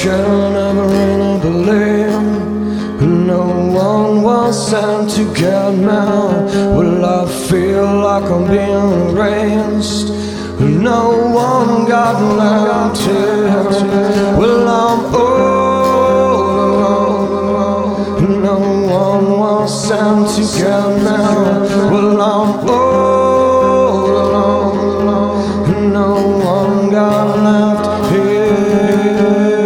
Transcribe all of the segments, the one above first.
can never really believe no one was sent to get me. Well, I feel like I'm being erased. No one got left here. Well, I'm all alone. No one was sent to get me. Well, I'm all alone. No one got left here.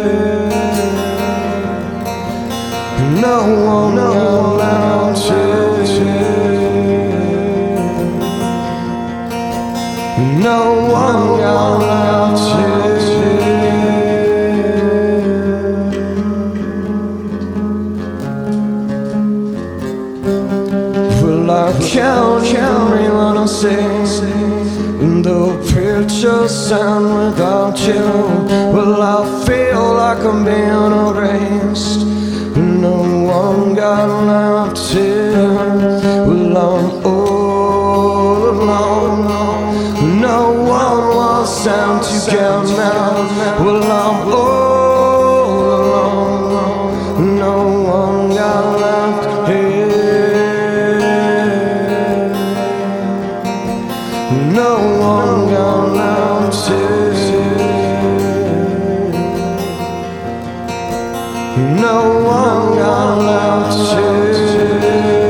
No one got left here. No one got left here. Well, I can't read when I sing the pictures sent without you. Well, I feel like I'm being erased. No one got left here. Well, I'm all alone. No one was sent to get me. Well, I'm all alone. No one got left here. No one got left here. No one got left here.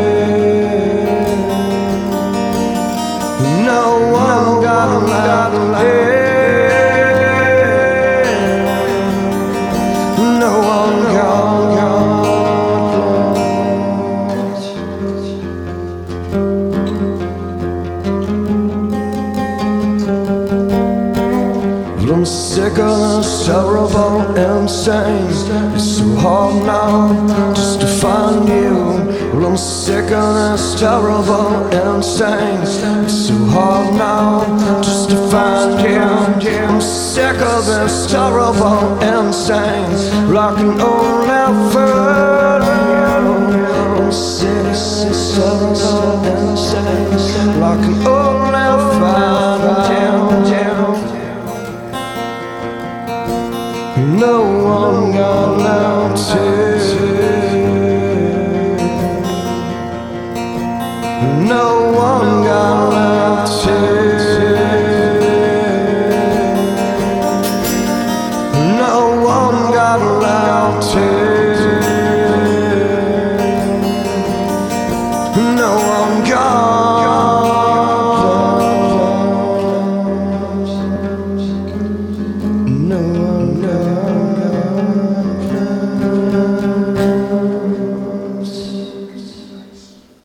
No one got left here. No one got left. I'm sick of this terrible insane. It's so hard now just to find you. Well, I'm sick of this terrible insane. It's so hard now just to find you. I'm sick of this terrible insane. Like an old effort. I'm sick of this terrible insane. Like an old effort. No one got left here. No one got left here. No one got left here. No one got left. No one got